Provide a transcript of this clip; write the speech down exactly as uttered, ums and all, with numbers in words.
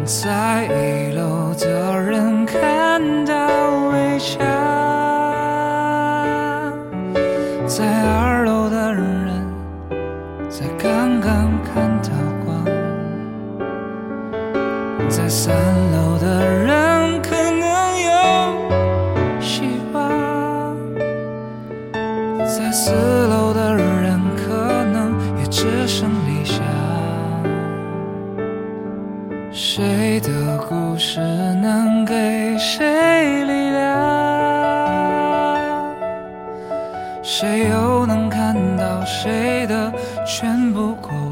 在一楼的人看到围墙，在二楼的人才刚刚看到光，在三楼的人可能有希望，在四楼的人可能也只剩理想。谁的故事能给谁力量？谁又能看到谁的全部过